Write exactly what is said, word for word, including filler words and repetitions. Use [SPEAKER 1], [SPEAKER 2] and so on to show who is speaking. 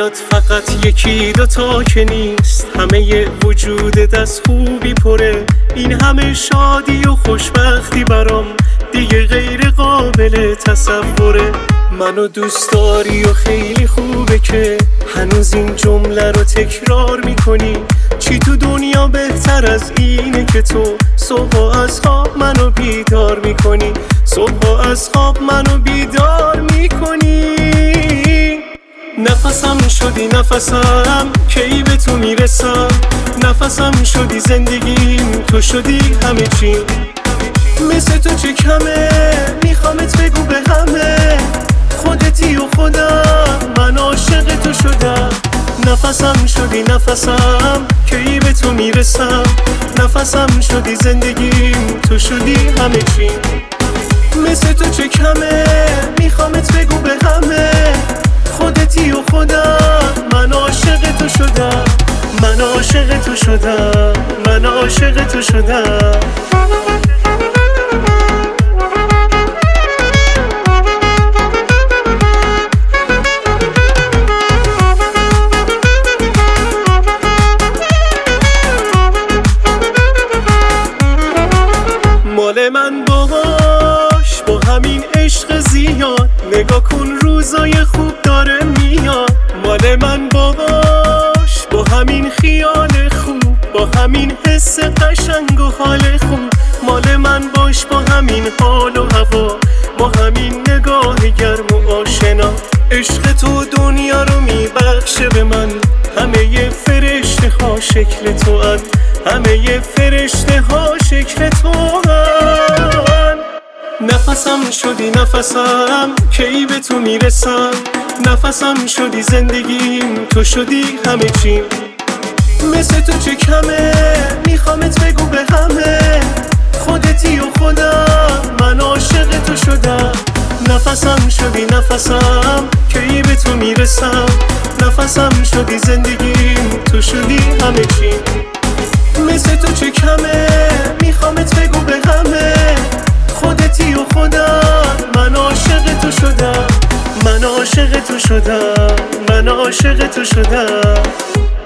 [SPEAKER 1] بیاد فقط یکی دوتا که نیست، همه وجودت از خوبی پره. این همه شادی و خوشبختی برام دیگه غیر قابل تصوره. منو دوست داری و خیلی خوبه که هنوز این جمله رو تکرار میکنی. چی تو دنیا بهتر از اینه که تو صبح از خواب منو بیدار میکنی، صبح از خواب منو بیدار میکنی. نفسم شدی نفسم کی به تو میرسم، نفسم شدی زندگیم تو شدی همه چی. مثل تو چه کمه میخوامت بگو به همه، خودتی و خودم من عاشق تو شدم. نفسم شدی نفسم کی به تو میرسم، نفسم شدی زندگیم تو شدی همه چی. مثل تو چه کمه میخوامت بگو به همه، خودتی و خودم من عاشق تو شدم. من عاشق تو شدم، من عاشق تو شدم. مال من باهاش با همین عشق زیاد، نگاه کن روزای خوب داره میاد. مال من باهاش با همین خیال خوب، با همین حس قشنگ و حال خوب. مال من باش با همین حال و هوا، با همین نگاه گرم و آشنا. عشق تو دنیا رو میبخشه به من، همه فرشته ها شکل تو ان، همه فرشته ها شکل تو ان. نفسم شدی نفسم کی به تو میرسم، نفسم شدی زندگیم تو شدی همه چی. مثل تو چه کمه میخوامت بگو به همه، خودتی و خودم من عاشق تو شدم. نفسم شدی نفسم کی به تو میرسم، نفسم شدی زندگیم تو شدی همه چی. مثل تو چه کمه میخوامت بگو به همه، خودتی و خودم من عاشق تو شدم. من عاشق تو شدم، من عاشق تو شدم.